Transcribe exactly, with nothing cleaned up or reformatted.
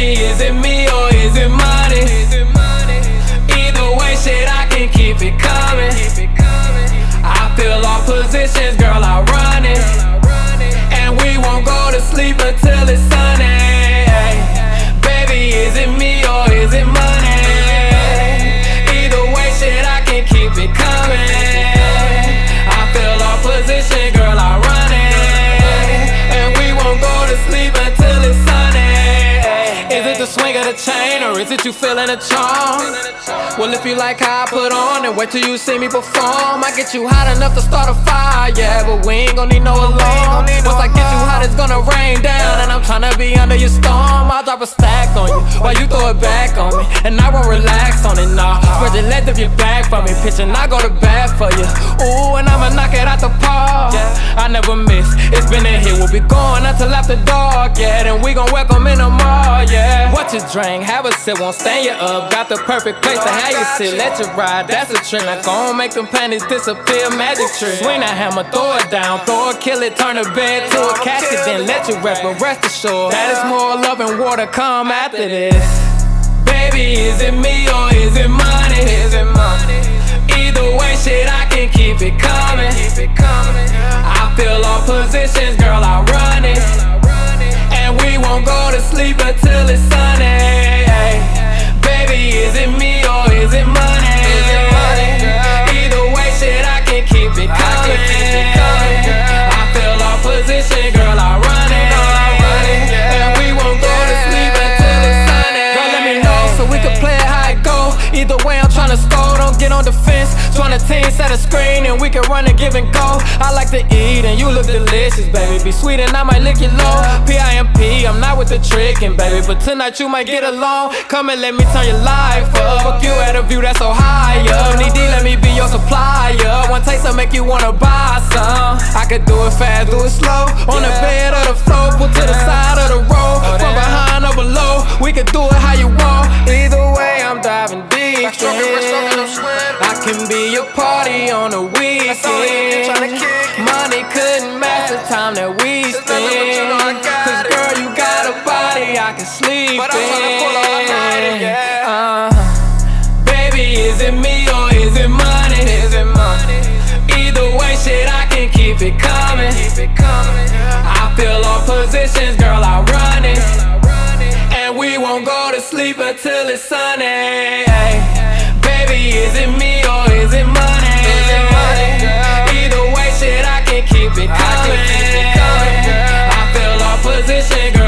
Baby, is it me or is it money? Either way, shit, I can keep it coming. I fill all positions, girl, I run it. And we won't go to sleep until it's sunny. Baby, is it me or is it money? Either way, shit, I can keep it coming. I fill all positions, girl, I run it. And we won't go to sleep until it's sunny. Is it the swing of the chain or is it you feeling a charm? Well, if you like how I put on, then wait till you see me perform. I get you hot enough to start a fire, yeah, but we ain't gon' need no alarm. Once I get you hot, it's gonna rain down, and I'm tryna be under your storm. I'll drop a stack on you while you throw it back on me, and I won't relax on it, nah. Spread your legs if you're back from me, pitch and I go to bat for you. Ooh, and I'ma knock it out the park. I never miss, it's been in here, we'll be going until after dark, yeah. Then we gon' welcome in tomorrow, yeah. What you drink, have a sip, won't stand you up. Got the perfect place to have you sit, let you ride, that's a trick. Now gon' make them panties disappear, magic trick. Swing that hammer, throw it down, throw it, kill it, turn the bed to a casket, then let you rest. But rest assured, that is more love and water come after this. Baby, is it me or is it money? Is it money? Either way, shit, I can keep it coming. I fill all positions, girl, I run it. And we won't go to sleep until it's sunny. Baby, is it me or is it money? Either way, shit, I can keep it coming. I fill all position, girl, I run it. And we won't go to sleep until it's sunny. Girl, let me know so we can play it how it go. Either way, I'm tryna score, don't get on defense. twenty team, set a screen and we can run and give and go. I like to eat and you look delicious, baby. Be sweet and I might lick you low. P I M P, I'm not with the trickin', baby, but tonight you might get along. Come and let me turn your life up. Fuck you at a view that's so high up. Need D, let me be your supplier. One taste will make you wanna buy some. I could do it fast, do it slow. On the bed or the floor, pull to the side of the road. From behind or below, we could do it how you want. Either way, I'm diving deep. I can be your party on the weekend. Money couldn't match the time that we spend. Cause girl, you got a body I can sleep in. uh, Baby, is it me or is it money? Either way, shit, I can keep it coming. I fill all positions, girl, I run it. And we won't go to sleep until it's sunny. Baby, is it me or is it money? Either way, shit, I can keep it coming. I fill all position, girl.